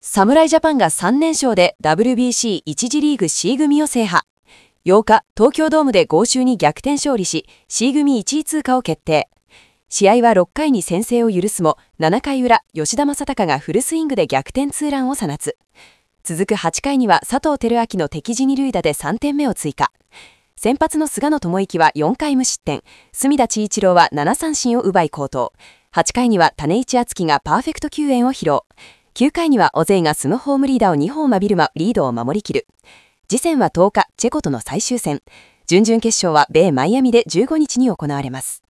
侍ジャパンが3連勝で WBC1 次リーグ C 組を制覇。8日、東京ドームで豪州に逆転勝利し、C 組1位通過を決定。試合は6回に先制を許すも、7回裏、吉田正尚がフルスイングで逆転ツーランを放つ。続く8回には佐藤輝明の敵地二塁打で3点目を追加。先発の菅野智之は4回無失点、隅田知一郎は7三振を奪い好投。8回には種市敦樹がパーフェクト救援を披露。9回にはオゼイがスノホームリーダーを2本浴びるもリードを守りきる。次戦は10日、チェコとの最終戦。準々決勝は米マイアミで15日に行われます。